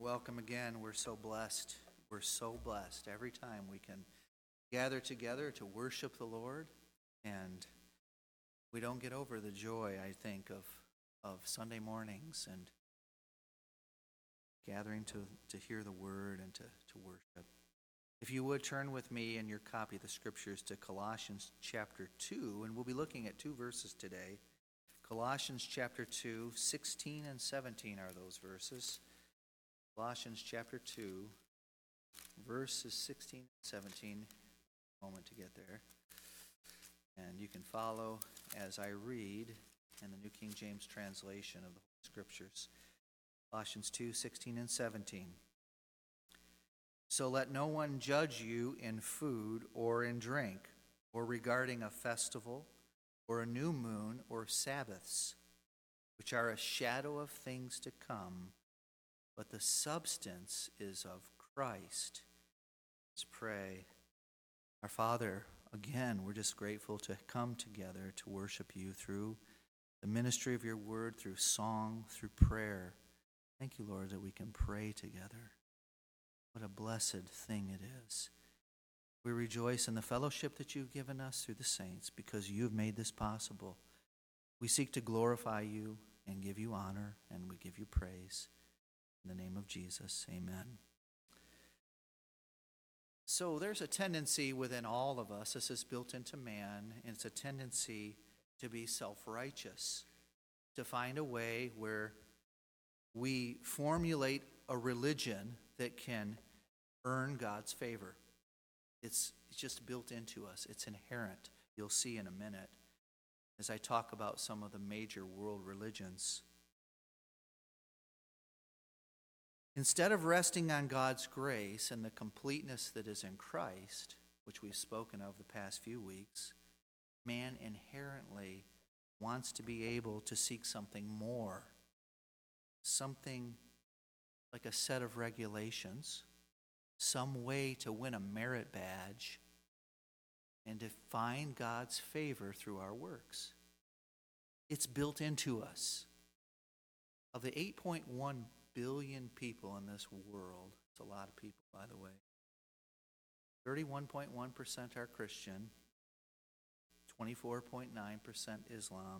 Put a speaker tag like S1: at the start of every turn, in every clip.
S1: Welcome again. We're so blessed. We're so blessed every time we can gather together to worship the Lord. And we don't get over the joy, I think, of Sunday mornings and gathering to hear the word and to worship. If you would turn with me in your copy of the scriptures to Colossians chapter 2, and we'll be looking at two verses today. Colossians chapter 2, 16 and 17 are those verses. Colossians chapter 2, verses 16 and 17. A moment to get there. And you can follow as I read in the New King James translation of the Scriptures. Colossians 2, 16 and 17. So let no one judge you in food or in drink, or regarding a festival, or a new moon, or Sabbaths, which are a shadow of things to come, but the substance is of Christ. Let's pray. Our Father, again, we're just grateful to come together to worship you through the ministry of your word, through song, through prayer. Thank you, Lord, that we can pray together. What a blessed thing it is. We rejoice in the fellowship that you've given us through the saints because you've made this possible. We seek to glorify you and give you honor, and we give you praise. In the name of Jesus, amen. So there's a tendency within all of us, this is built into man, and it's a tendency to be self-righteous, to find a way where we formulate a religion that can earn God's favor. It's just built into us. It's inherent. You'll see in a minute as I talk about some of the major world religions. Instead of resting on God's grace and the completeness that is in Christ, which we've spoken of the past few weeks, man inherently wants to be able to seek something more, something like a set of regulations, some way to win a merit badge, and to find God's favor through our works. It's built into us. Of the 8.1 billion people in this world, it's a lot of people, by the way, 31.1% are Christian, 24.9% Islam.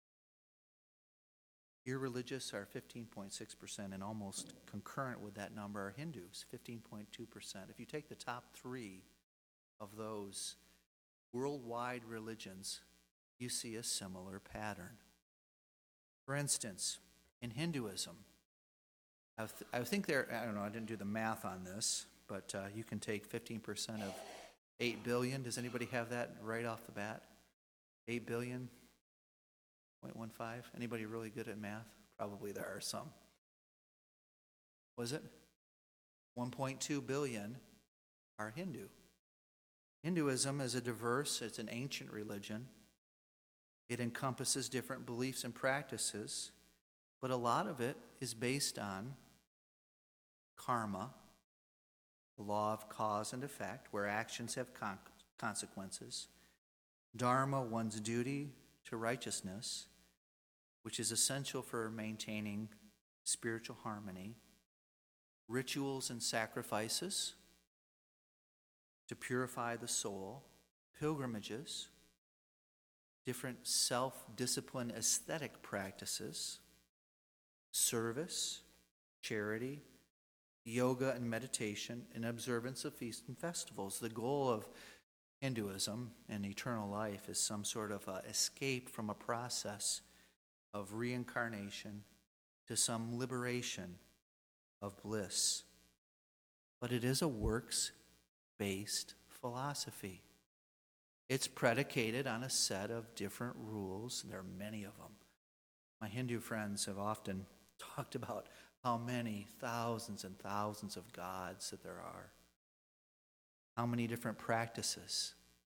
S1: Irreligious are 15.6%, and almost concurrent with that number are Hindus, 15.2%. If you take the top three of those worldwide religions, you see a similar pattern. For instance, in Hinduism, I think I don't know, I didn't do the math on this, but you can take 15% of 8 billion. Does anybody have that right off the bat? 8 billion? 0.15? Anybody really good at math? Probably there are some. Was it? 1.2 billion are Hindu. Hinduism is it's an ancient religion. It encompasses different beliefs and practices, but a lot of it is based on karma, the law of cause and effect, where actions have consequences. Dharma, one's duty to righteousness, which is essential for maintaining spiritual harmony. Rituals and sacrifices to purify the soul. Pilgrimages, different self-discipline aesthetic practices. Service, charity, yoga and meditation, and observance of feasts and festivals. The goal of Hinduism and eternal life is some sort of escape from a process of reincarnation to some liberation of bliss. But it is a works-based philosophy. It's predicated on a set of different rules. There are many of them. My Hindu friends have often talked about how many thousands and thousands of gods that there are. How many different practices.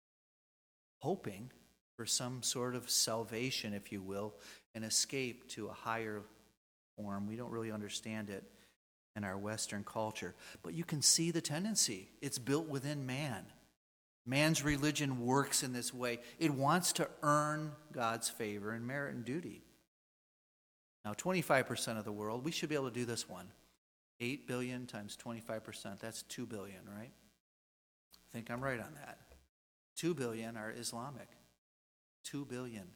S1: Hoping for some sort of salvation, if you will, an escape to a higher form. We don't really understand it in our Western culture. But you can see the tendency. It's built within man. Man's religion works in this way. It wants to earn God's favor and merit and duty. Now, 25% of the world, we should be able to do this one. 8 billion times 25%, that's 2 billion, right? I think I'm right on that. 2 billion are Islamic. 2 billion.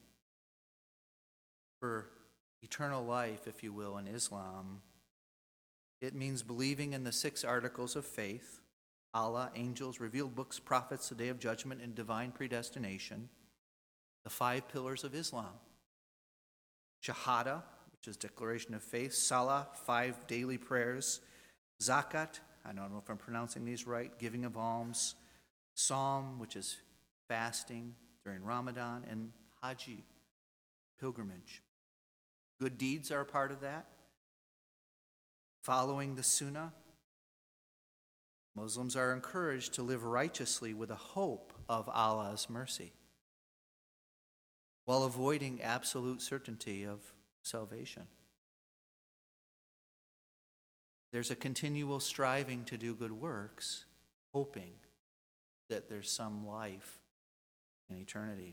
S1: For eternal life, if you will, in Islam, it means believing in the 6 articles of faith: Allah, angels, revealed books, prophets, the day of judgment, and divine predestination. The 5 pillars of Islam: Shahada, which is declaration of faith; Salah, 5 daily prayers; Zakat, I don't know if I'm pronouncing these right, giving of alms; Psalm, which is fasting during Ramadan; and Haji, pilgrimage. Good deeds are a part of that. Following the Sunnah, Muslims are encouraged to live righteously with a hope of Allah's mercy, while avoiding absolute certainty of salvation. There's a continual striving to do good works, hoping that there's some life in eternity.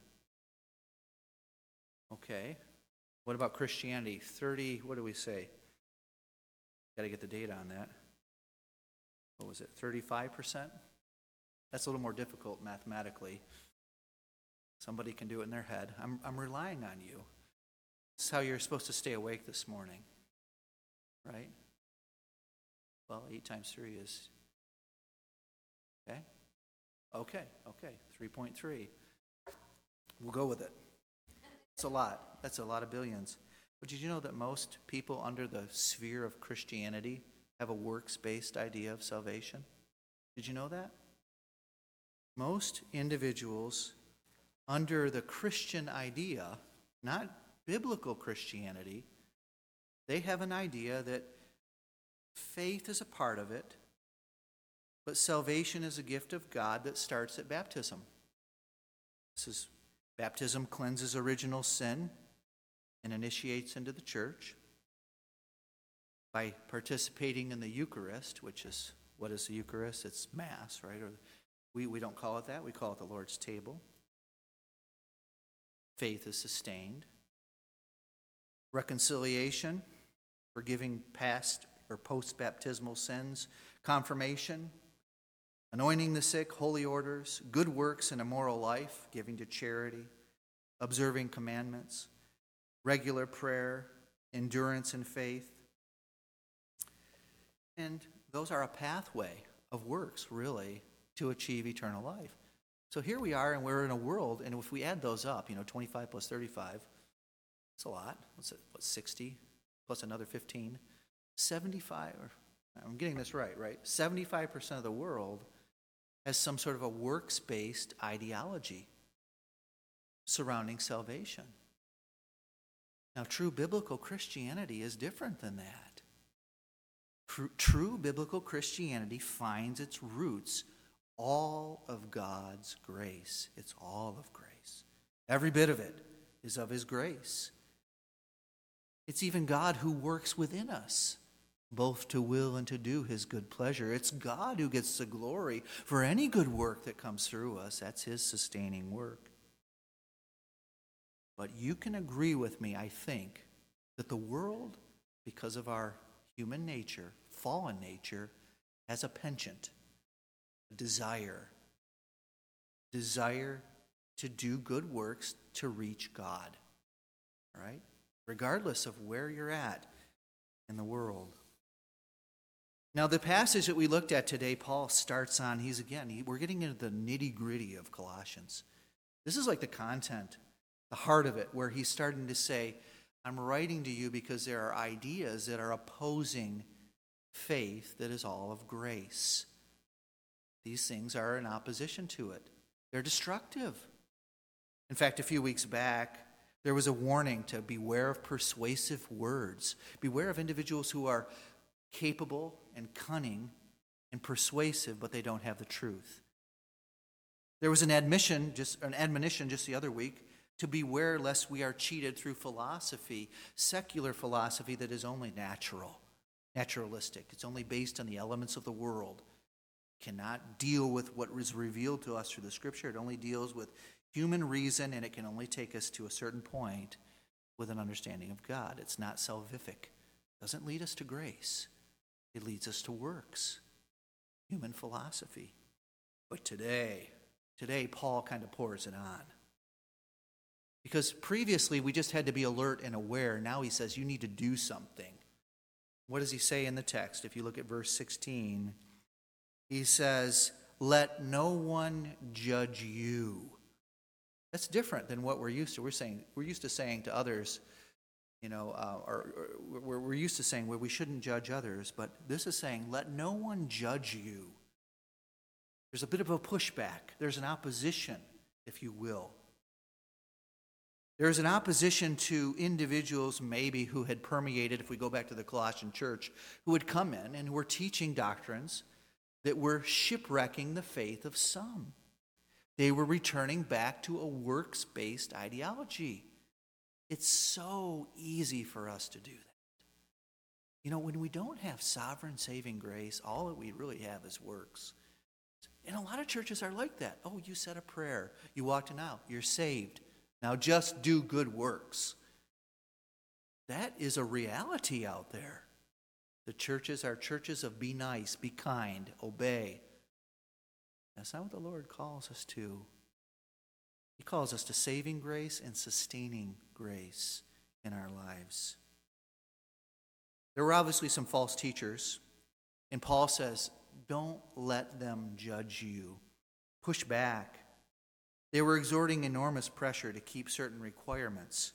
S1: Okay, what about Christianity? 30, what do we say? Got to get the data on that. What was it, 35%? That's a little more difficult mathematically. Somebody can do it in their head. I'm relying on you. This is how you're supposed to stay awake this morning, right? Well, 8 times 3 is, okay, 3.3. We'll go with it. It's a lot. That's a lot of billions. But did you know that most people under the sphere of Christianity have a works-based idea of salvation? Did you know that? Most individuals under the Christian idea, not biblical Christianity, they have an idea that faith is a part of it, but salvation is a gift of God that starts at baptism. Baptism cleanses original sin and initiates into the church. By participating in the Eucharist, which is, what is the Eucharist? It's Mass, right? Or we don't call it that. We call it the Lord's table. Faith is sustained. Reconciliation, forgiving past or post-baptismal sins. Confirmation, anointing the sick, holy orders, good works and a moral life, giving to charity, observing commandments, regular prayer, endurance in faith. And those are a pathway of works, really, to achieve eternal life. So here we are, and we're in a world, and if we add those up, 25 plus 35, it's a lot. What's it, 60 plus another 15? 75, I'm getting this right? 75% of the world has some sort of a works-based ideology surrounding salvation. Now, true biblical Christianity is different than that. True biblical Christianity finds its roots all of God's grace. It's all of grace. Every bit of it is of His grace. It's even God who works within us, both to will and to do His good pleasure. It's God who gets the glory for any good work that comes through us. That's His sustaining work. But you can agree with me, I think, that the world, because of our human nature, fallen nature, has a penchant, a desire to do good works to reach God, all right? Regardless of where you're at in the world. Now, the passage that we looked at today, Paul starts on, we're getting into the nitty-gritty of Colossians. This is like the content, the heart of it, where he's starting to say, I'm writing to you because there are ideas that are opposing faith that is all of grace. These things are in opposition to it. They're destructive. In fact, a few weeks back, there was a warning to beware of persuasive words. Beware of individuals who are capable and cunning and persuasive, but they don't have the truth. There was an admonition just the other week to beware lest we are cheated through philosophy, secular philosophy that is only naturalistic. It's only based on the elements of the world. It cannot deal with what is revealed to us through the Scripture. It only deals with human reason, and it can only take us to a certain point with an understanding of God. It's not salvific. It doesn't lead us to grace. It leads us to works, human philosophy. But today, Paul kind of pours it on. Because previously we just had to be alert and aware. Now he says you need to do something. What does he say in the text? If you look at verse 16, he says, let no one judge you. That's different than what we're used to. We're used to saying to others, we're used to saying we shouldn't judge others, but this is saying, let no one judge you. There's a bit of a pushback. There's an opposition, if you will. There's an opposition to individuals maybe who had permeated, if we go back to the Colossian church, who had come in and were teaching doctrines that were shipwrecking the faith of some. They were returning back to a works-based ideology. It's so easy for us to do that. When we don't have sovereign saving grace, all that we really have is works. And a lot of churches are like that. Oh, you said a prayer. You walked in out. You're saved. Now just do good works. That is a reality out there. The churches are churches of be nice, be kind, obey. That's not what the Lord calls us to. He calls us to saving grace and sustaining grace in our lives. There were obviously some false teachers, and Paul says, don't let them judge you. Push back. They were exerting enormous pressure to keep certain requirements.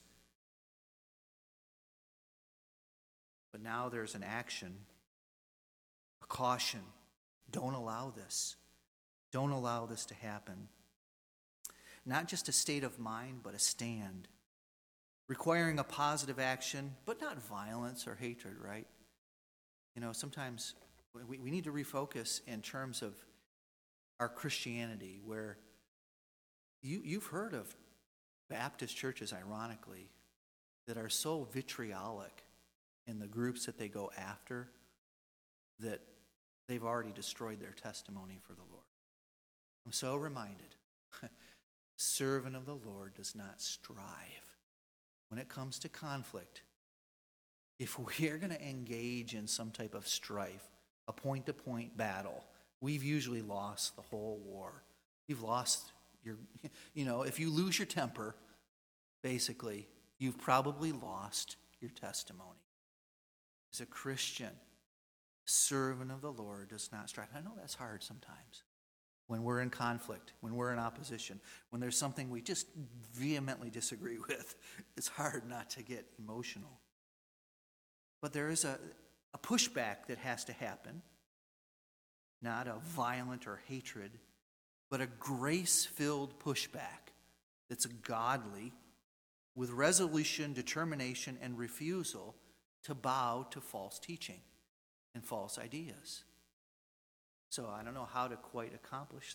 S1: But now there's an action, a caution. Don't allow this. Don't allow this to happen. Not just a state of mind, but a stand. Requiring a positive action, but not violence or hatred, right? Sometimes we need to refocus in terms of our Christianity, where you've heard of Baptist churches, ironically, that are so vitriolic in the groups that they go after that they've already destroyed their testimony for the Lord. I'm so reminded, servant of the Lord does not strive. When it comes to conflict, if we are going to engage in some type of strife, a point-to-point battle, we've usually lost the whole war. You've lost if you lose your temper, basically, you've probably lost your testimony. As a Christian, servant of the Lord does not strive. I know that's hard sometimes. When we're in conflict, when we're in opposition, when there's something we just vehemently disagree with, it's hard not to get emotional. But there is a pushback that has to happen, not a violent or hatred, but a grace-filled pushback that's godly, with resolution, determination, and refusal to bow to false teaching and false ideas. So I don't know how to quite accomplish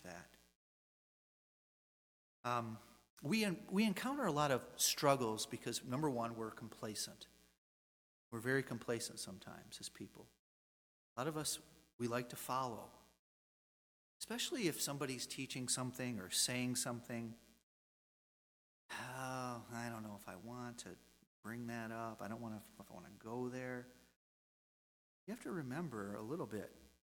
S1: that. We encounter a lot of struggles because, number one, we're complacent. We're very complacent sometimes as people. A lot of us, we like to follow. Especially if somebody's teaching something or saying something. Oh, I don't know if I want to bring that up. I don't want to, if I want to go there. You have to remember a little bit.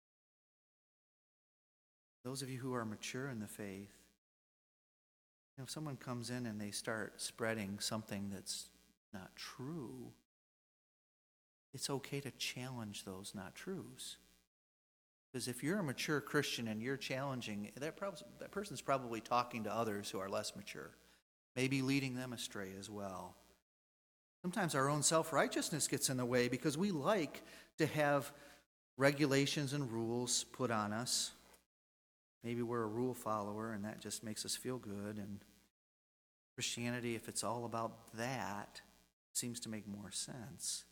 S1: Those of you who are mature in the faith, if someone comes in and they start spreading something that's not true, it's okay to challenge those not truths. Because if you're a mature Christian and you're challenging, that person's probably talking to others who are less mature, maybe leading them astray as well. Sometimes our own self-righteousness gets in the way because we like to have regulations and rules put on us. Maybe we're a rule follower and that just makes us feel good. And Christianity, if it's all about that, seems to make more sense.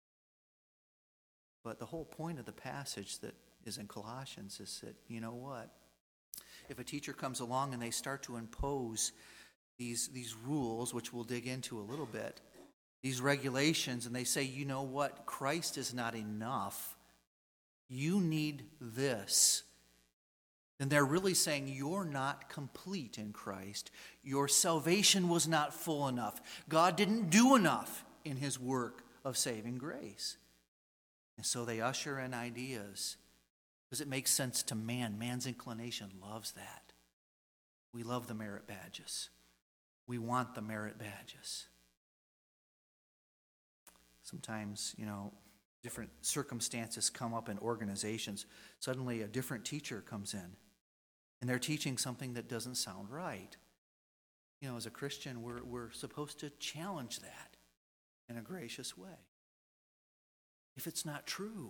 S1: But the whole point of the passage that is in Colossians is that, you know what? If a teacher comes along and they start to impose these rules, which we'll dig into a little bit, these regulations, and they say, you know what? Christ is not enough. You need this. Then they're really saying you're not complete in Christ. Your salvation was not full enough. God didn't do enough in his work of saving grace. And so they usher in ideas because it makes sense to man. Man's inclination loves that. We love the merit badges. We want the merit badges. Sometimes, different circumstances come up in organizations. Suddenly a different teacher comes in, and they're teaching something that doesn't sound right. As a Christian, we're supposed to challenge that in a gracious way. If it's not true,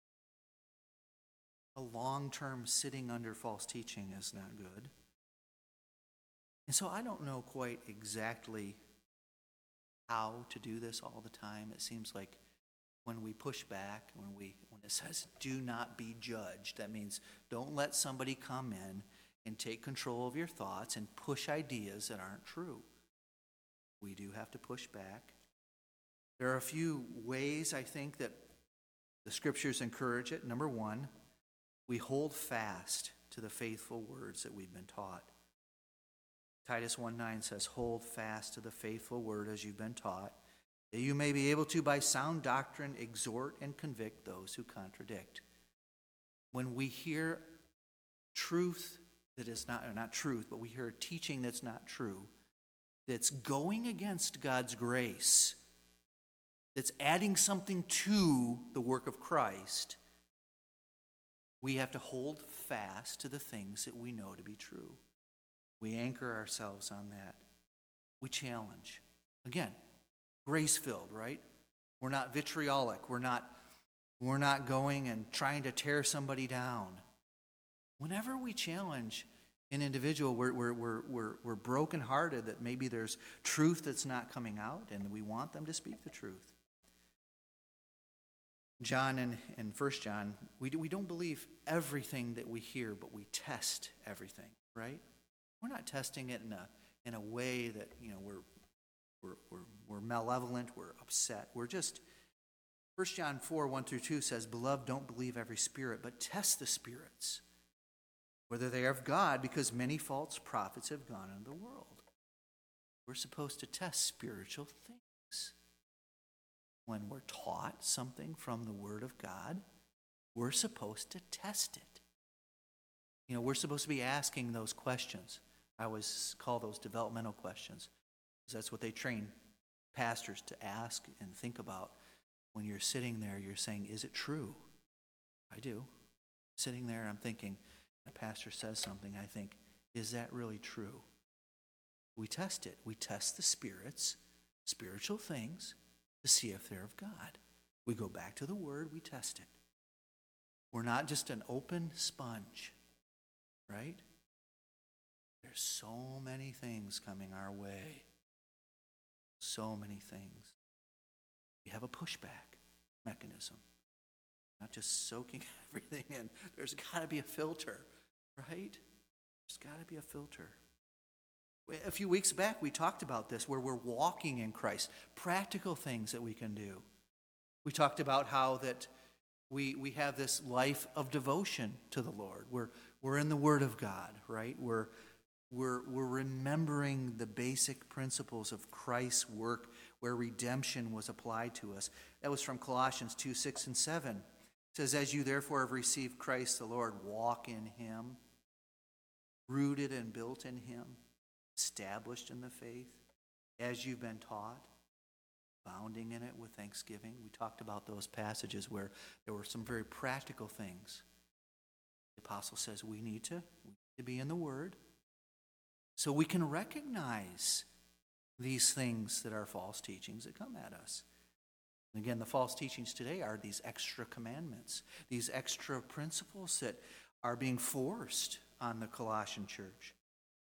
S1: a long-term sitting under false teaching is not good. And so I don't know quite exactly how to do this all the time. It seems like when we push back, when it says do not be judged, that means don't let somebody come in and take control of your thoughts and push ideas that aren't true. We do have to push back. There are a few ways, I think, that the Scriptures encourage it. Number one, we hold fast to the faithful words that we've been taught. Titus 1:9 says, hold fast to the faithful word as you've been taught, that you may be able to, by sound doctrine, exhort and convict those who contradict. When we hear truth that is not truth, but we hear a teaching that's not true, that's going against God's grace, that's adding something to the work of Christ, we have to hold fast to the things that we know to be true. We anchor ourselves on that. We challenge. Again, grace-filled, right? We're not vitriolic. We're not going and trying to tear somebody down. Whenever we challenge an individual, we're brokenhearted that maybe there's truth that's not coming out, and we want them to speak the truth. John and 1 John, we don't believe everything that we hear, but we test everything, right? We're not testing it in a way that we're malevolent, we're upset. We're just 1 John 4:1-2 says, "Beloved, don't believe every spirit, but test the spirits, whether they are of God, because many false prophets have gone into the world." We're supposed to test spiritual things. When we're taught something from the Word of God, we're supposed to test it. We're supposed to be asking those questions. I always call those developmental questions, because that's what they train pastors to ask and think about. When you're sitting there, you're saying, is it true? I do. Sitting there, I'm thinking, a pastor says something, I think, is that really true? We test it. We test the spirits, spiritual things, to see if they're of God. We go back to the Word, we test it. We're not just an open sponge, right? There's so many things coming our way. So many things. We have a pushback mechanism. Not just soaking everything in. There's got to be a filter, right? There's got to be a filter. A few weeks back, we talked about this, where we're walking in Christ. Practical things that we can do. We talked about how that we have this life of devotion to the Lord. We're in the Word of God, right? We're remembering the basic principles of Christ's work where redemption was applied to us. That was from Colossians 2:6-7. It says, "As you therefore have received Christ the Lord, walk in Him, rooted and built in Him, established in the faith, as you've been taught, abounding in it with thanksgiving." We talked about those passages where there were some very practical things. The apostle says we need to be in the Word so we can recognize these things that are false teachings that come at us. And again, the false teachings today are these extra commandments, these extra principles that are being forced on the Colossian church.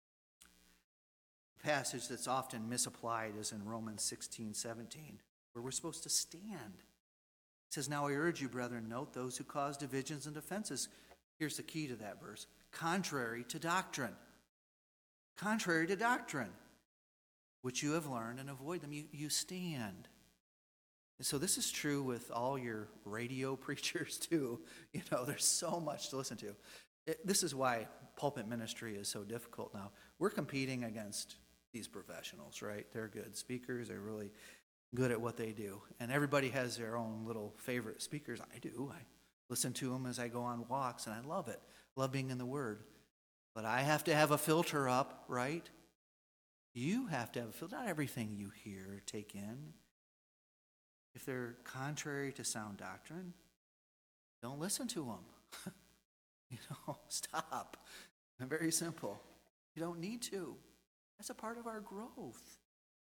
S1: The passage that's often misapplied is in Romans 16:17, where we're supposed to stand. It says, "Now I urge you, brethren, note those who cause divisions and offenses." Here's the key to that verse. Contrary to doctrine. Contrary to doctrine, which you have learned, and avoid them. You stand. And so this is true with all your radio preachers too. There's so much to listen to. This is why pulpit ministry is so difficult now. We're competing against these professionals, right? They're good speakers. They're really good at what they do. And everybody has their own little favorite speakers. I do. I listen to them as I go on walks, and I love it. Love being in the Word. But I have to have a filter up, right? You have to have a filter. Not everything you hear or take in. If they're contrary to sound doctrine, don't listen to them. Stop. Very simple. You don't need to. That's a part of our growth.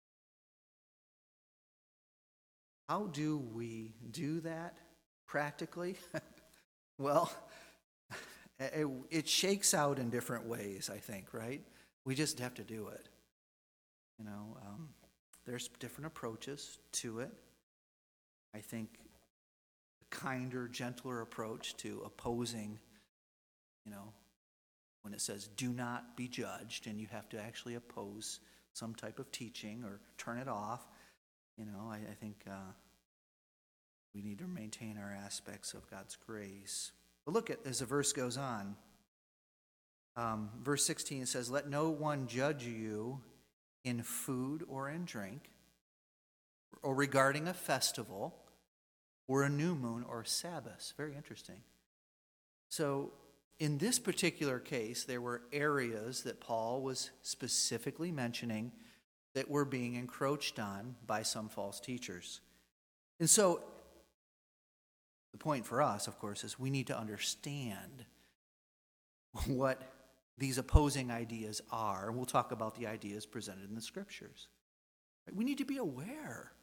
S1: How do we do that practically? Well, it shakes out in different ways, I think, right? We just have to do it. There's different approaches to it. I think a kinder, gentler approach to opposing, when it says do not be judged, and you have to actually oppose some type of teaching or turn it off. I think we need to maintain our aspects of God's grace. But look at, as the verse goes on, verse 16 says, "Let no one judge you in food or in drink, or regarding a festival, or a new moon, or Sabbath." Very interesting. So in this particular case, there were areas that Paul was specifically mentioning that were being encroached on by some false teachers. And so the point for us, of course, is we need to understand what these opposing ideas are. And we'll talk about the ideas presented in the Scriptures. We need to be aware.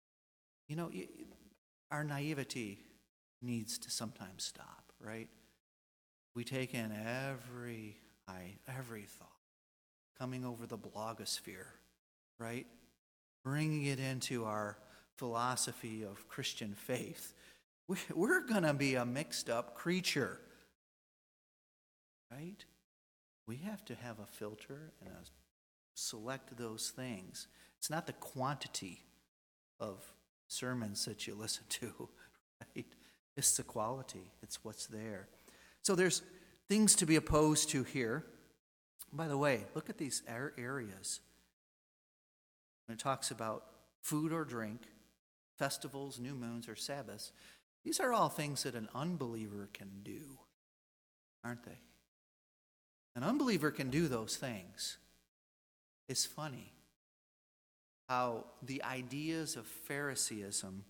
S1: Our naivety needs to sometimes stop, right? We take in every thought coming over the blogosphere, right? Bringing it into our philosophy of Christian faith. We're going to be a mixed up creature, right? We have to have a filter and select those things. It's not the quantity of sermons that you listen to, right? It's the quality. It's what's there. So there's things to be opposed to here. By the way, look at these areas. When it talks about food or drink, festivals, new moons, or Sabbaths, these are all things that an unbeliever can do, aren't they? An unbeliever can do those things. It's funny how the ideas of Phariseeism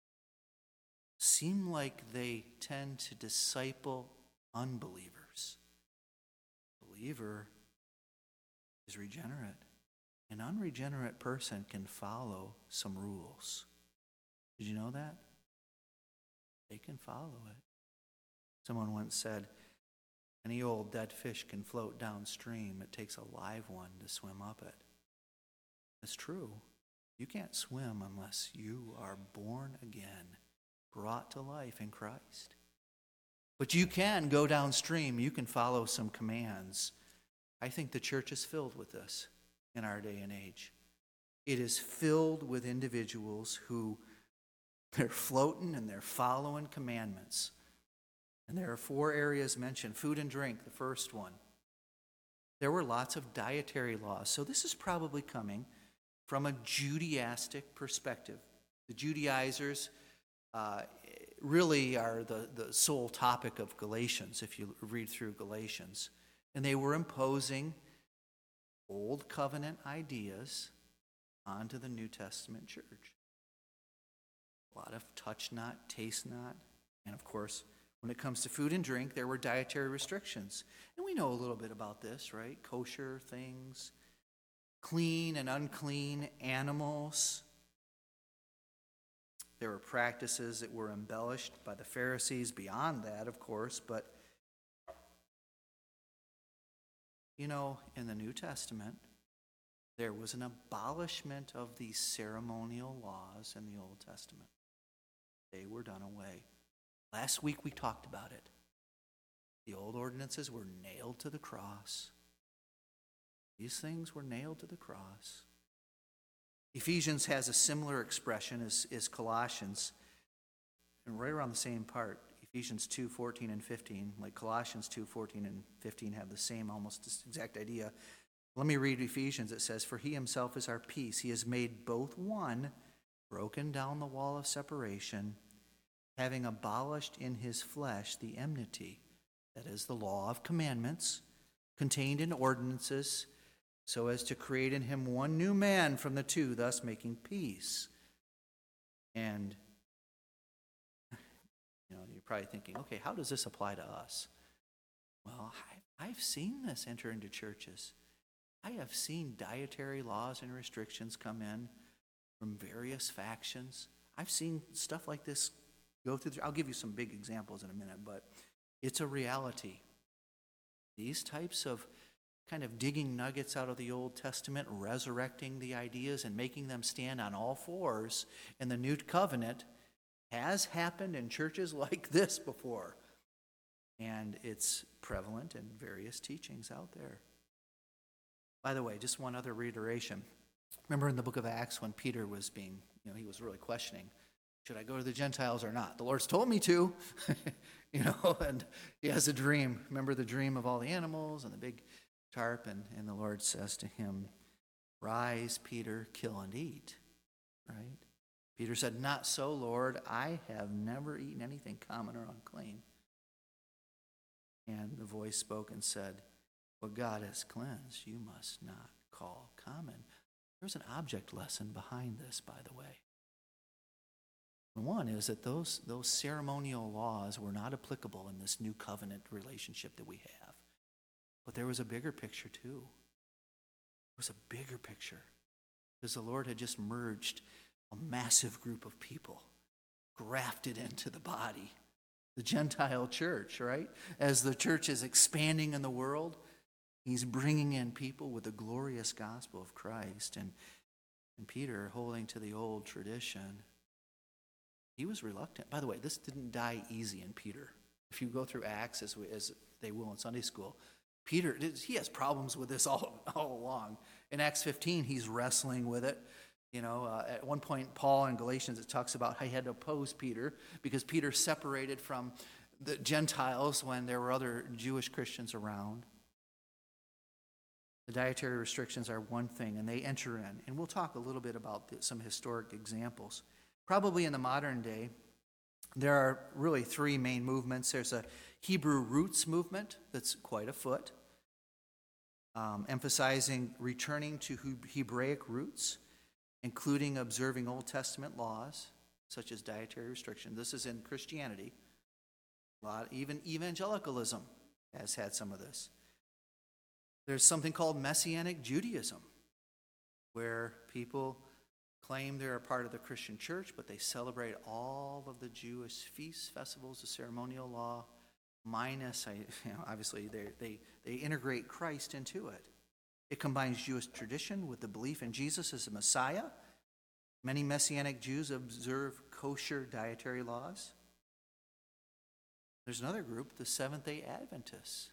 S1: seem like they tend to disciple unbelievers. Believer is regenerate. An unregenerate person can follow some rules. Did you know that? They can follow it. Someone once said, any old dead fish can float downstream. It takes a live one to swim up it. That's true. You can't swim unless you are born again, brought to life in Christ. But you can go downstream. You can follow some commands. I think the church is filled with this in our day and age. It is filled with individuals who they're floating and they're following commandments. And there are 4 areas mentioned. Food and drink, the first one. There were lots of dietary laws. So this is probably coming from a Judaistic perspective. The Judaizers really are the sole topic of Galatians, if you read through Galatians. And they were imposing Old Covenant ideas onto the New Testament church. A lot of touch not, taste not. And of course, when it comes to food and drink, there were dietary restrictions. And we know a little bit about this, right? Kosher things, clean and unclean animals. There were practices that were embellished by the Pharisees beyond that, of course. But, in the New Testament, there was an abolishment of these ceremonial laws in the Old Testament. They were done away. Last week we talked about it. The old ordinances were nailed to the cross. These things were nailed to the cross. Ephesians has a similar expression as Colossians, and right around the same part. Ephesians 2:14 and 15, like Colossians 2:14 and 15 have the same almost exact idea. Let me read Ephesians. It says, "For he himself is our peace. He has made both one, broken down the wall of separation, having abolished in his flesh the enmity, that is, the law of commandments, contained in ordinances, so as to create in him one new man from the two, thus making peace. And you're probably thinking, okay, how does this apply to us? Well, I've seen this enter into churches. I have seen dietary laws and restrictions come in from various factions. I've seen stuff like this go through. I'll give you some big examples in a minute, but it's a reality. These types of kind of digging nuggets out of the Old Testament, resurrecting the ideas and making them stand on all fours in the New Covenant has happened in churches like this before. And it's prevalent in various teachings out there. By the way, just one other reiteration. Remember in the book of Acts when Peter was being, he was really questioning, should I go to the Gentiles or not? The Lord's told me to, and he has a dream. Remember the dream of all the animals and the big tarp, and the Lord says to him, rise, Peter, kill and eat, right? Peter said, not so, Lord, I have never eaten anything common or unclean. And the voice spoke and said, what God has cleansed, you must not call common. There's an object lesson behind this, by the way. One is that those ceremonial laws were not applicable in this new covenant relationship that we have. But there was a bigger picture too. There was a bigger picture. Because the Lord had just merged a massive group of people, grafted into the body, the Gentile church, right? As the church is expanding in the world, he's bringing in people with the glorious gospel of Christ. And Peter, holding to the old tradition, he was reluctant. By the way, this didn't die easy in Peter. If you go through Acts, as they will in Sunday school, Peter, he has problems with this all along. In Acts 15, he's wrestling with it. At one point, Paul in Galatians, it talks about how he had to oppose Peter because Peter separated from the Gentiles when there were other Jewish Christians around. The dietary restrictions are one thing, and they enter in. And we'll talk a little bit about some historic examples. Probably in the modern day, there are really three main movements. There's a Hebrew roots movement that's quite afoot, emphasizing returning to Hebraic roots, including observing Old Testament laws, such as dietary restriction. This is in Christianity. Even evangelicalism has had some of this. There's something called Messianic Judaism, where people claim they're a part of the Christian church, but they celebrate all of the Jewish feasts, festivals, the ceremonial law, minus, obviously, they integrate Christ into it. It combines Jewish tradition with the belief in Jesus as the Messiah. Many Messianic Jews observe kosher dietary laws. There's another group, the Seventh-day Adventists.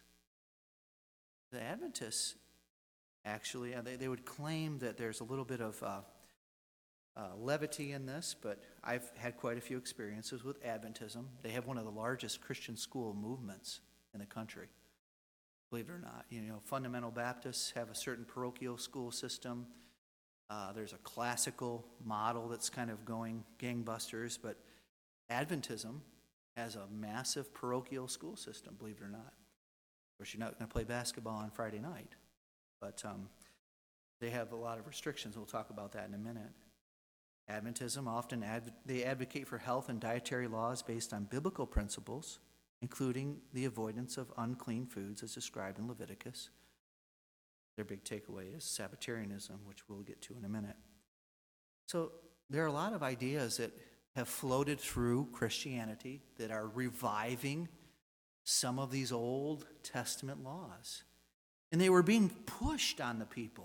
S1: The Adventists, actually, they would claim that there's a little bit of levity in this, but I've had quite a few experiences with Adventism. They have one of the largest Christian school movements in the country. Believe it or not, fundamental Baptists have a certain parochial school system. There's a classical model that's kind of going gangbusters, but Adventism has a massive parochial school system, believe it or not. Of course, you're not going to play basketball on Friday night, but they have a lot of restrictions. We'll talk about that in a minute. Adventism often they advocate for health and dietary laws based on biblical principles, including the avoidance of unclean foods as described in Leviticus. Their big takeaway is Sabbatarianism, which we'll get to in a minute. So there are a lot of ideas that have floated through Christianity that are reviving some of these Old Testament laws. And they were being pushed on the people.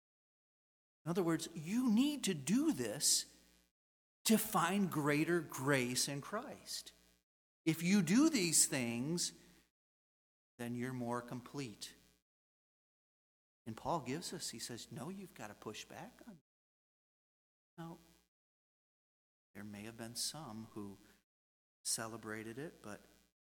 S1: In other words, you need to do this to find greater grace in Christ. If you do these things, then you're more complete. And Paul gives us, he says, no, you've got to push back on it. Now, there may have been some who celebrated it, but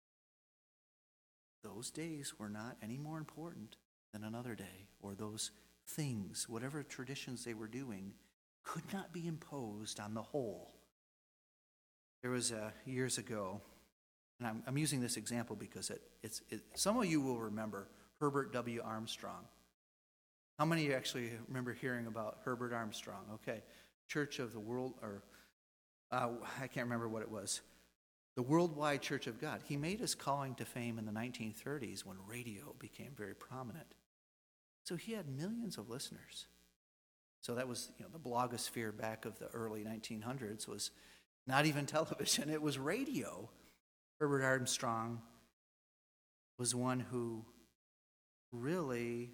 S1: those days were not any more important than another day, or those things, whatever traditions they were doing, could not be imposed on the whole. There was years ago, and I'm using this example because some of you will remember Herbert W. Armstrong. How many of you actually remember hearing about Herbert Armstrong? Okay, Church of the World, or I can't remember what it was. The Worldwide Church of God. He made his calling to fame in the 1930s when radio became very prominent. So he had millions of listeners. So that was, the blogosphere back of the early 1900s was not even television, it was radio. Herbert Armstrong was one who really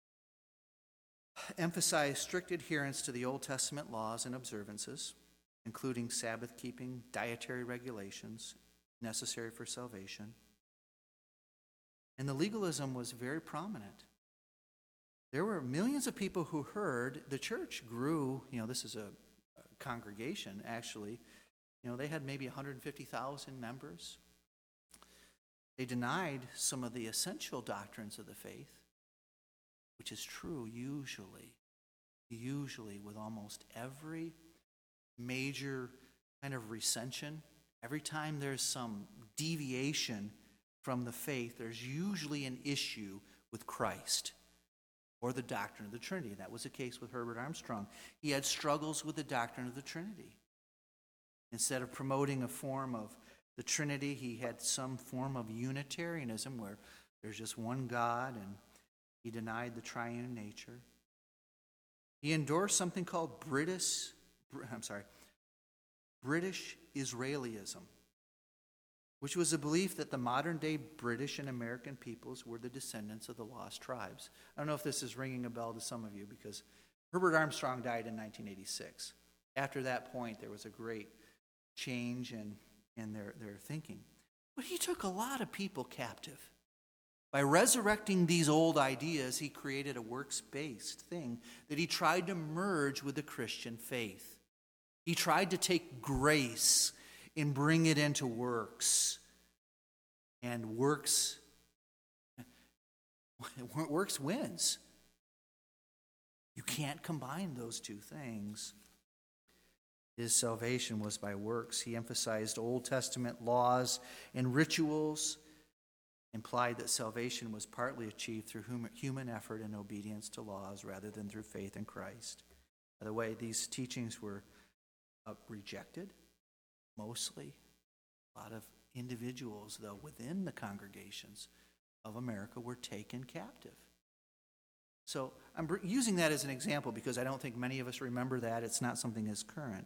S1: emphasized strict adherence to the Old Testament laws and observances, including Sabbath keeping, dietary regulations necessary for salvation. And the legalism was very prominent. There were millions of people who heard. The church grew. This is a congregation, actually. They had maybe 150,000 members. They denied some of the essential doctrines of the faith, which is true usually with almost every major kind of recension. Every time there's some deviation from the faith, there's usually an issue with Christ or the doctrine of the Trinity. That was the case with Herbert Armstrong. He had struggles with the doctrine of the Trinity. Instead of promoting a form of the Trinity, he had some form of Unitarianism where there's just one God, and he denied the triune nature. He endorsed something called British Israelism, which was a belief that the modern-day British and American peoples were the descendants of the lost tribes. I don't know if this is ringing a bell to some of you, because Herbert Armstrong died in 1986. After that point, there was a great change in their thinking. But he took a lot of people captive. By resurrecting these old ideas, he created a works-based thing that he tried to merge with the Christian faith. He tried to take grace and bring it into works. And works wins. You can't combine those two things. His salvation was by works. He emphasized Old Testament laws and rituals, implied that salvation was partly achieved through human effort and obedience to laws rather than through faith in Christ. By the way, these teachings were rejected, mostly. A lot of individuals, though, within the congregations of America were taken captive. So I'm using that as an example because I don't think many of us remember that. It's not something as current.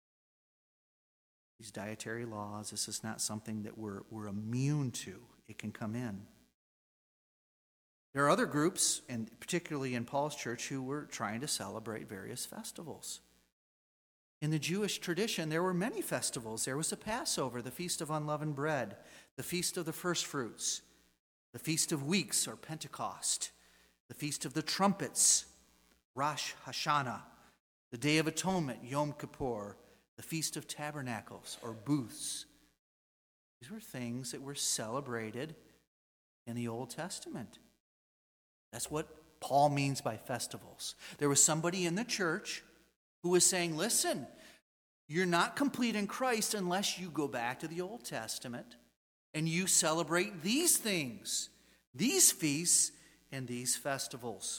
S1: These dietary laws, this is not something that we're immune to. It can come in. There are other groups, and particularly in Paul's church, who were trying to celebrate various festivals. In the Jewish tradition, there were many festivals. There was the Passover, the Feast of Unleavened Bread, the Feast of the First Fruits, the Feast of Weeks, or Pentecost, the Feast of the Trumpets, Rosh Hashanah, the Day of Atonement, Yom Kippur, the Feast of Tabernacles, or Booths. These were things that were celebrated in the Old Testament. That's what Paul means by festivals. There was somebody in the church who was saying, listen, you're not complete in Christ unless you go back to the Old Testament and you celebrate these things, these feasts, and these festivals.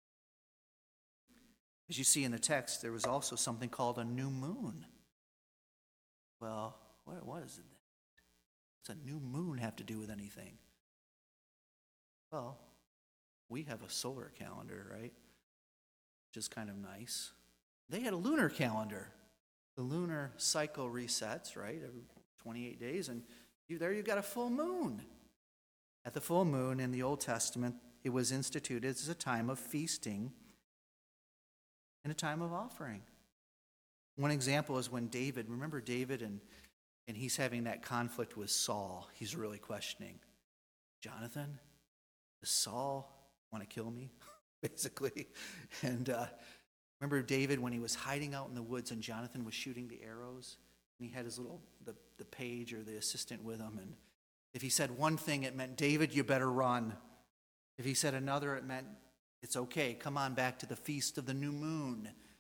S1: As you see in the text, there was also something called a new moon. Well, what is it? What's a new moon have to do with anything? Well, we have a solar calendar, right? Which is kind of nice. They had a lunar calendar. The lunar cycle resets, right, every 28 days, and you've got a full moon. At the full moon in the Old Testament, it was instituted as a time of feasting and a time of offering. One example is when David, remember David, and he's having that conflict with Saul. He's really questioning, Jonathan, does Saul want to kill me? Basically. And remember David when he was hiding out in the woods and Jonathan was shooting the arrows? And he had his little, the page or the assistant with him. And if he said one thing, it meant, David, you better run. If he said another, it meant, it's okay, come on back to the feast of the new moon.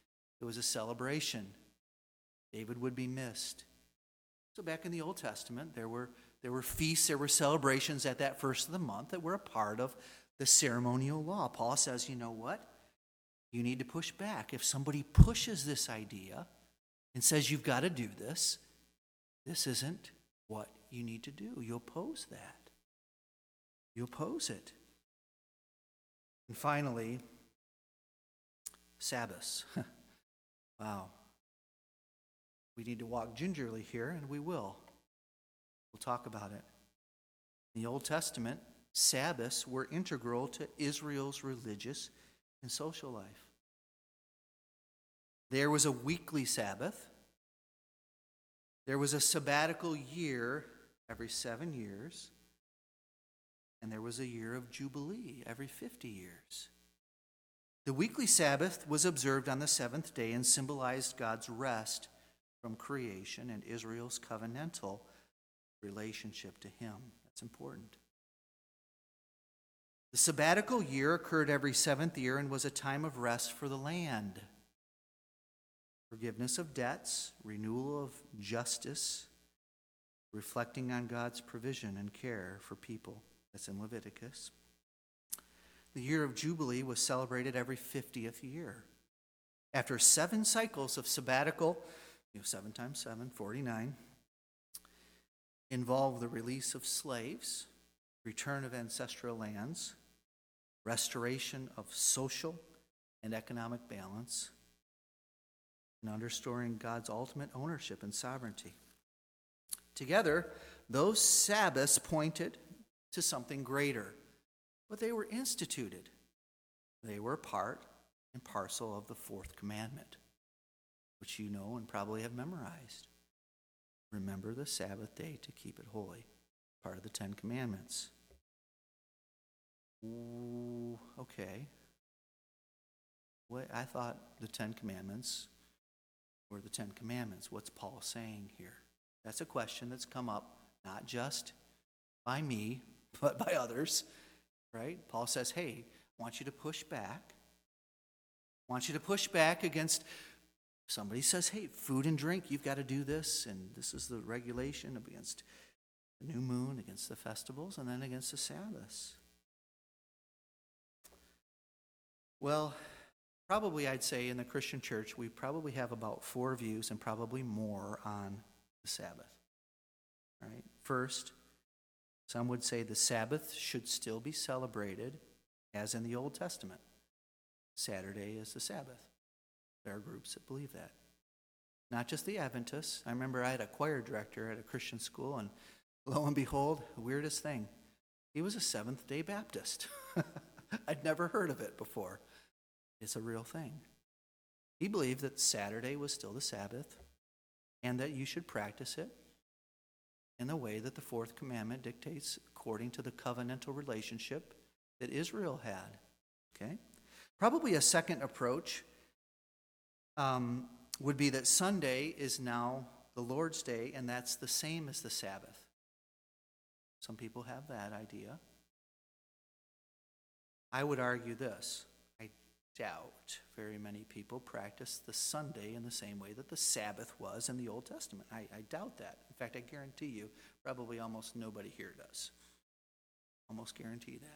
S1: It was a celebration. David would be missed. So back in the Old Testament, there were feasts, there were celebrations at that first of the month that were a part of the ceremonial law. Paul says, you know what? You need to push back. If somebody pushes this idea and says you've got to do this, this isn't what you need to do. You oppose that. You oppose it. And finally, Sabbaths. Wow. We need to walk gingerly here, and we will. We'll talk about it. In the Old Testament, Sabbaths were integral to Israel's religious and social life. There was a weekly Sabbath. There was a sabbatical year every 7 years. And there was a year of Jubilee every 50 years. The weekly Sabbath was observed on the seventh day and symbolized God's rest from creation and Israel's covenantal relationship to him. That's important. The sabbatical year occurred every seventh year and was a time of rest for the land. Forgiveness of debts, renewal of justice, reflecting on God's provision and care for people. That's in Leviticus. The year of Jubilee was celebrated every 50th year. After 7 cycles of sabbatical, 7 times 7, 49, involved the release of slaves, return of ancestral lands, restoration of social and economic balance, and underscoring God's ultimate ownership and sovereignty. Together, those Sabbaths pointed to something greater, but they were instituted. They were part and parcel of the fourth commandment, which you know and probably have memorized. Remember the Sabbath day to keep it holy. Part of the 10 Commandments. Ooh, okay. I thought the 10 Commandments were the 10 Commandments. What's Paul saying here? That's a question that's come up not just by me, but by others, right? Paul says, hey, I want you to push back. I want you to push back against, somebody says, hey, food and drink, you've got to do this, and this is the regulation against the new moon, against the festivals, and then against the Sabbaths. Well, probably I'd say in the Christian church, we probably have about 4 views and probably more on the Sabbath. All right. First, some would say the Sabbath should still be celebrated as in the Old Testament. Saturday is the Sabbath. There are groups that believe that. Not just the Adventists. I remember I had a choir director at a Christian school, and lo and behold, the weirdest thing. He was a Seventh-day Baptist. I'd never heard of it before. It's a real thing. He believed that Saturday was still the Sabbath and that you should practice it in the way that the fourth commandment dictates according to the covenantal relationship that Israel had. Okay? Probably a second approach would be that Sunday is now the Lord's Day, and that's the same as the Sabbath. Some people have that idea. I would argue this. I doubt very many people practice the Sunday in the same way that the Sabbath was in the Old Testament. I doubt that. In fact, I guarantee you, probably almost nobody here does. Almost guarantee that.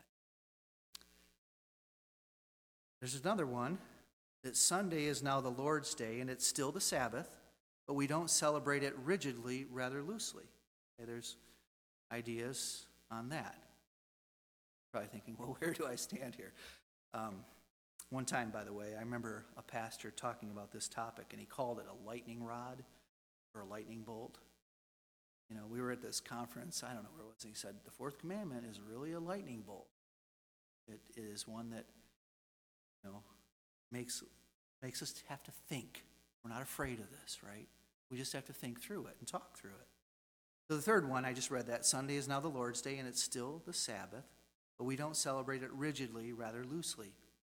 S1: There's another one, that Sunday is now the Lord's Day, and it's still the Sabbath, but we don't celebrate it rigidly, rather loosely. Okay, there's ideas on that. Probably thinking, well, where do I stand here? One time, by the way, I remember a pastor talking about this topic, and he called it a lightning rod or a lightning bolt. You know, we were at this conference, I don't know where it was, and he said, the fourth commandment is really a lightning bolt. It is one that, you know, makes us have to think. We're not afraid of this, right? We just have to think through it and talk through it. So the third one, I just read that. Sunday is now the Lord's Day, and it's still the Sabbath, but we don't celebrate it rigidly, rather loosely.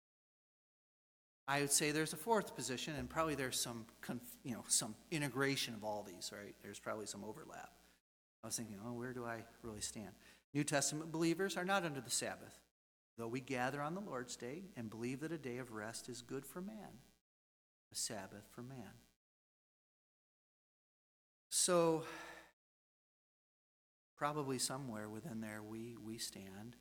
S1: I would say there's a fourth position, and probably there's some integration of all these, right? There's probably some overlap. I was thinking, where do I really stand? New Testament believers are not under the Sabbath, though we gather on the Lord's Day and believe that a day of rest is good for man. a Sabbath for man. So, probably somewhere within there we stand.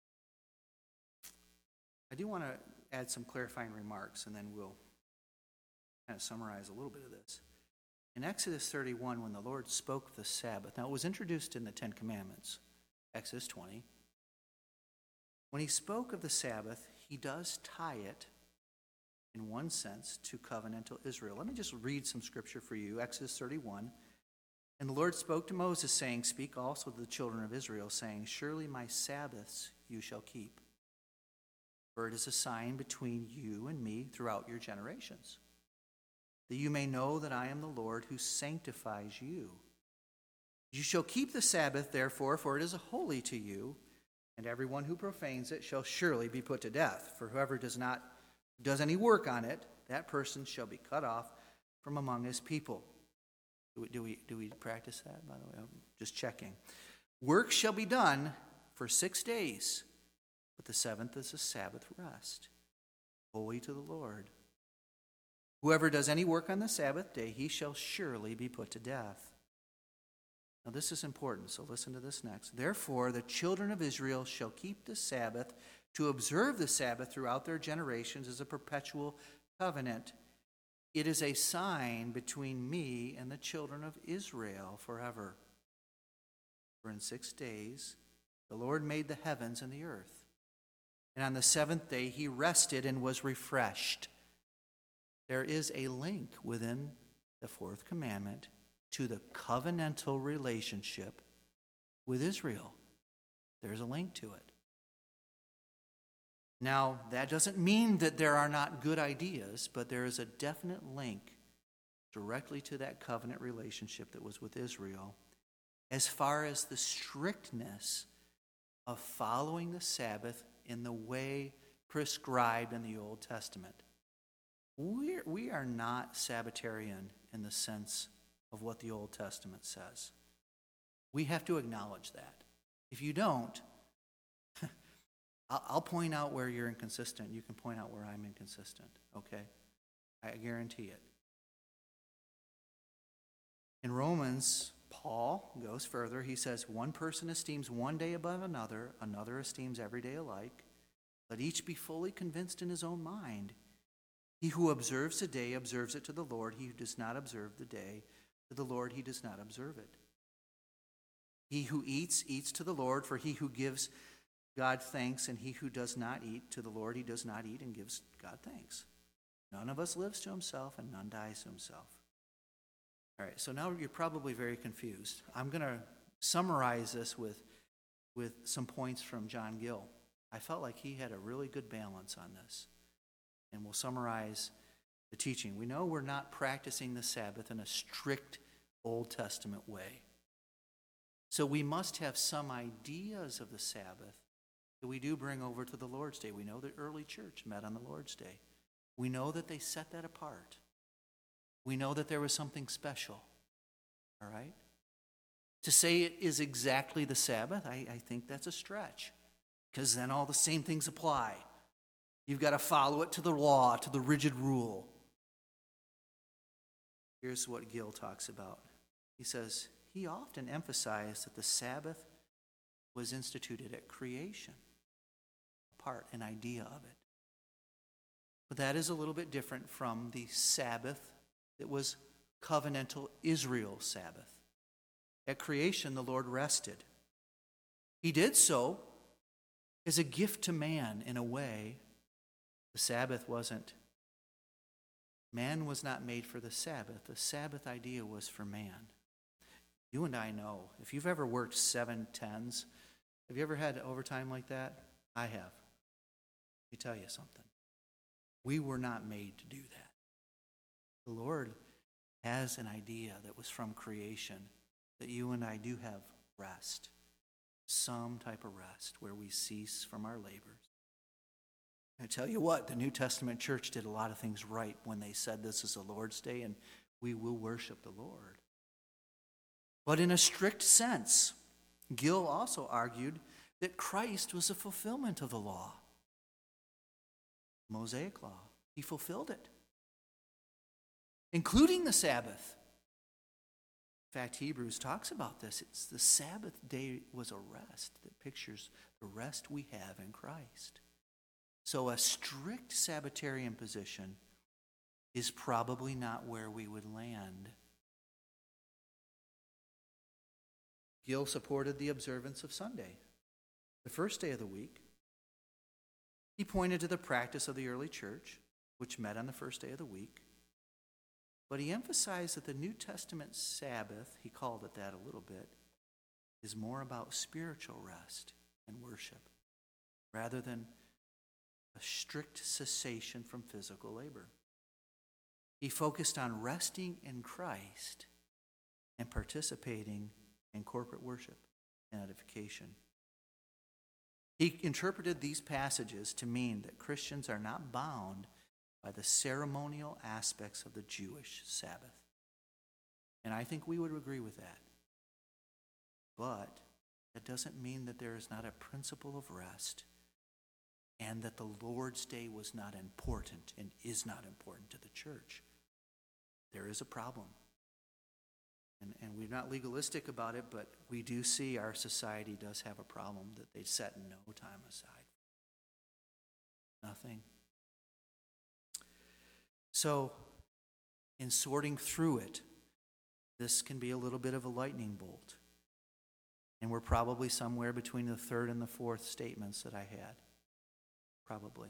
S1: I do want to add some clarifying remarks, and then we'll kind of summarize a little bit of this. In Exodus 31, when the Lord spoke the Sabbath, now it was introduced in the Ten Commandments, Exodus 20. When he spoke of the Sabbath, he does tie it, in one sense, to covenantal Israel. Let me just read some scripture for you. Exodus 31. And the Lord spoke to Moses, saying, Speak also to the children of Israel, saying, Surely my Sabbaths you shall keep. For it is a sign between you and me throughout your generations, that you may know that I am the Lord who sanctifies you. You shall keep the Sabbath, therefore, for it is holy to you, and everyone who profanes it shall surely be put to death. For whoever does any work on it, that person shall be cut off from among his people. Do we practice that, by the way? I'm just checking. Work shall be done for 6 days, but the seventh is a Sabbath rest, holy to the Lord. Whoever does any work on the Sabbath day, he shall surely be put to death. Now this is important, so listen to this next. Therefore, the children of Israel shall keep the Sabbath, to observe the Sabbath throughout their generations as a perpetual covenant. It is a sign between me and the children of Israel forever. For in 6 days the Lord made the heavens and the earth, and on the seventh day he rested and was refreshed. There is a link within the fourth commandment to the covenantal relationship with Israel. There's a link to it. Now, that doesn't mean that there are not good ideas, but there is a definite link directly to that covenant relationship that was with Israel as far as the strictness of following the Sabbath in the way prescribed in the Old Testament. We are not Sabbatarian in the sense of what the Old Testament says. We have to acknowledge that. If you don't, I'll point out where you're inconsistent. You can point out where I'm inconsistent, okay? I guarantee it. In Romans, Paul goes further. He says, one person esteems one day above another, another esteems every day alike. Let each be fully convinced in his own mind. He who observes the day observes it to the Lord. He who does not observe the day, to the Lord he does not observe it. He who eats, eats to the Lord, for he who gives God thanks, and he who does not eat, to the Lord he does not eat and gives God thanks. None of us lives to himself, and none dies to himself. All right, so now you're probably very confused. I'm going to summarize this with some points from John Gill. I felt like he had a really good balance on this. And we'll summarize the teaching. We know we're not practicing the Sabbath in a strict Old Testament way. So we must have some ideas of the Sabbath that we do bring over to the Lord's Day. We know the early church met on the Lord's Day. We know that they set that apart. We know that there was something special. All right? To say it is exactly the Sabbath, I think that's a stretch, because then all the same things apply. You've got to follow it to the law, to the rigid rule. Here's what Gill talks about. He says, he often emphasized that the Sabbath was instituted at creation, an idea of it. But that is a little bit different from the Sabbath that was covenantal Israel's Sabbath. At creation, the Lord rested. He did so as a gift to man in a way. The Sabbath wasn't. Man was not made for the Sabbath. The Sabbath idea was for man. You and I know, if you've ever worked 7 10s, have you ever had overtime like that? I have. Let me tell you something. We were not made to do that. The Lord has an idea that was from creation, that you and I do have rest, some type of rest where we cease from our labors. I tell you what, the New Testament church did a lot of things right when they said this is the Lord's Day and we will worship the Lord. But in a strict sense, Gill also argued that Christ was a fulfillment of the law. Mosaic law. He fulfilled it. including the Sabbath. In fact, Hebrews talks about this. It's the Sabbath day was a rest that pictures the rest we have in Christ. So a strict Sabbatarian position is probably not where we would land. Gill supported the observance of Sunday, the first day of the week. He pointed to the practice of the early church, which met on the first day of the week. But he emphasized that the New Testament Sabbath, he called it that a little bit, is more about spiritual rest and worship rather than a strict cessation from physical labor. He focused on resting in Christ and participating in corporate worship and edification. He interpreted these passages to mean that Christians are not bound by the ceremonial aspects of the Jewish Sabbath. And I think we would agree with that. But that doesn't mean that there is not a principle of rest and that the Lord's Day was not important and is not important to the church. There is a problem. And we're not legalistic about it, but we do see our society does have a problem that they set no time aside. Nothing. So, in sorting through it, this can be a little bit of a lightning bolt. And we're probably somewhere between the third and the fourth statements that I had. Probably.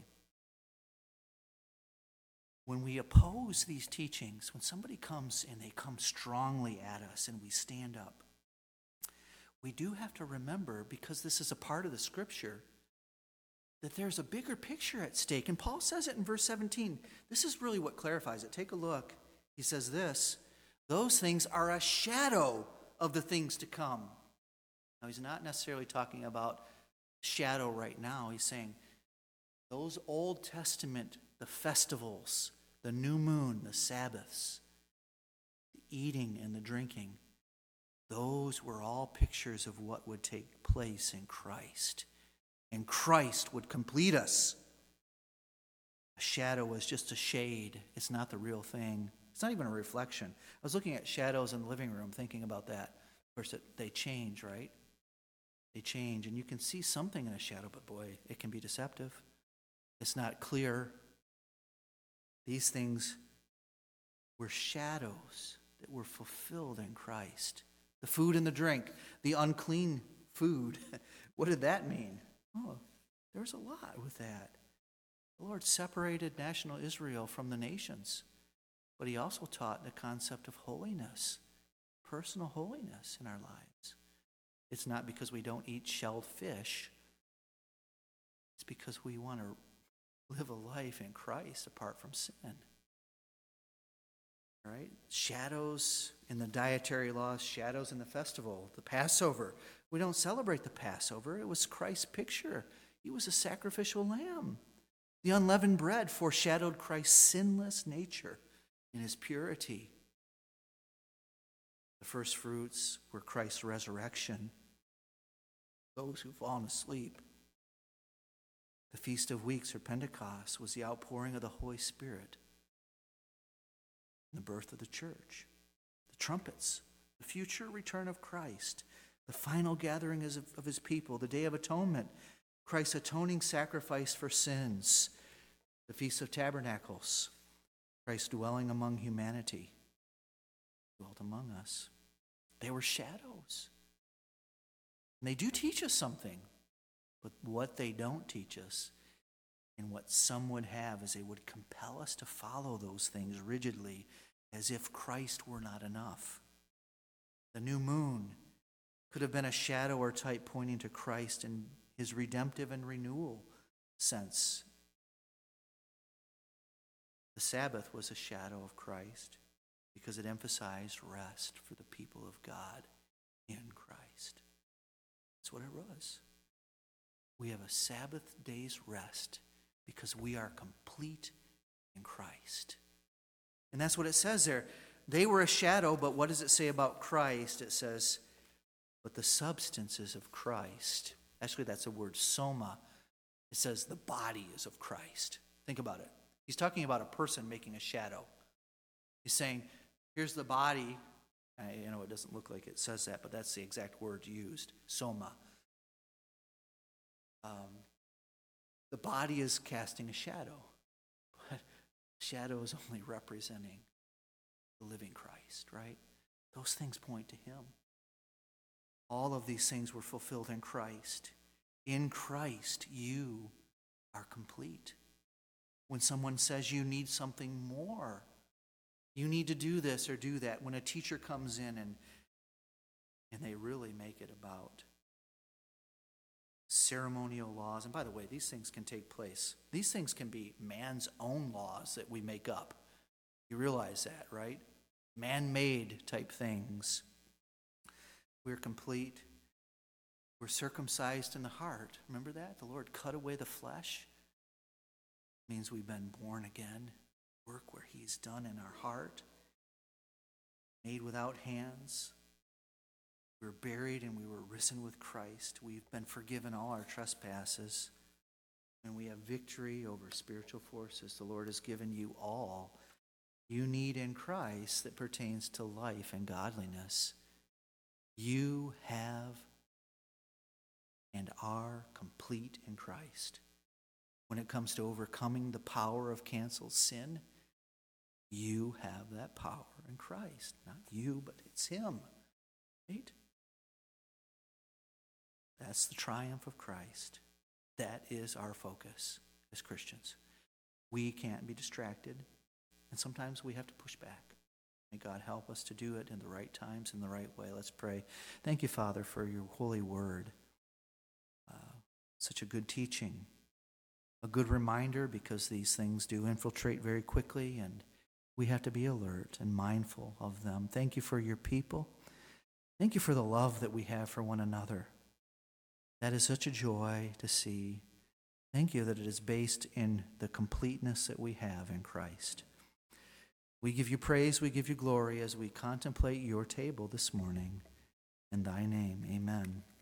S1: When we oppose these teachings, when somebody comes and they come strongly at us and we stand up, we do have to remember, because this is a part of the Scripture, that there's a bigger picture at stake. And Paul says it in verse 17. This is really what clarifies it. Take a look. He says this, those things are a shadow of the things to come. Now, he's not necessarily talking about shadow right now. He's saying those Old Testament, the festivals, the new moon, the Sabbaths, the eating and the drinking, those were all pictures of what would take place in Christ. And Christ would complete us. A shadow was just a shade. It's not the real thing. It's not even a reflection. I was looking at shadows in the living room, thinking about that. Of course, they change, right? They change, and you can see something in a shadow, but boy, it can be deceptive. It's not clear. These things were shadows that were fulfilled in Christ. The food and the drink, the unclean food. What did that mean? Oh, there's a lot with that. The Lord separated national Israel from the nations, but he also taught the concept of holiness, personal holiness in our lives. It's not because we don't eat shelled fish. It's because we want to live a life in Christ apart from sin. All right? Shadows in the dietary laws, shadows in the festival, the Passover. We don't celebrate the Passover. It was Christ's picture. He was a sacrificial lamb. The unleavened bread foreshadowed Christ's sinless nature and his purity. The first fruits were Christ's resurrection. Those who've fallen asleep. The Feast of Weeks, or Pentecost, was the outpouring of the Holy Spirit. The birth of the church. The trumpets. The future return of Christ. The final gathering of his people. The Day of Atonement. Christ's atoning sacrifice for sins. The Feast of Tabernacles. Christ dwelling among humanity. Dwelt among us. They were shadows. And they do teach us something. But what they don't teach us, and what some would have, is they would compel us to follow those things rigidly, as if Christ were not enough. The new moon could have been a shadow or type pointing to Christ in his redemptive and renewal sense. The Sabbath was a shadow of Christ because it emphasized rest for the people of God in Christ. That's what it was. We have a Sabbath day's rest because we are complete in Christ. And that's what it says there. They were a shadow, but what does it say about Christ? It says, but the substances of Christ. Actually, that's the word soma. It says the body is of Christ. Think about it. He's talking about a person making a shadow. He's saying, here's the body. It doesn't look like it says that, but that's the exact word used, soma. The body is casting a shadow, but shadow is only representing the living Christ, right? Those things point to him. All of these things were fulfilled in Christ. In Christ, you are complete. When someone says you need something more, you need to do this or do that, when a teacher comes in and they really make it about ceremonial laws, and by the way, these things can take place. These things can be man's own laws that we make up. You realize that, right? Man-made type things. We're complete. We're circumcised in the heart. Remember that? The Lord cut away the flesh. It means we've been born again. Work where he's done in our heart. Made without hands. We were buried and we were risen with Christ. We've been forgiven all our trespasses. And we have victory over spiritual forces. The Lord has given you all you need in Christ that pertains to life and godliness. You have and are complete in Christ. When it comes to overcoming the power of canceled sin, you have that power in Christ. Not you, but it's him. Right? That's the triumph of Christ. That is our focus as Christians. We can't be distracted, and sometimes we have to push back. May God help us to do it in the right times, in the right way. Let's pray. Thank you, Father, for your holy word. Such a good teaching, a good reminder, because these things do infiltrate very quickly, and we have to be alert and mindful of them. Thank you for your people. Thank you for the love that we have for one another. That is such a joy to see. Thank you that it is based in the completeness that we have in Christ. We give you praise, we give you glory as we contemplate your table this morning. In thy name, amen.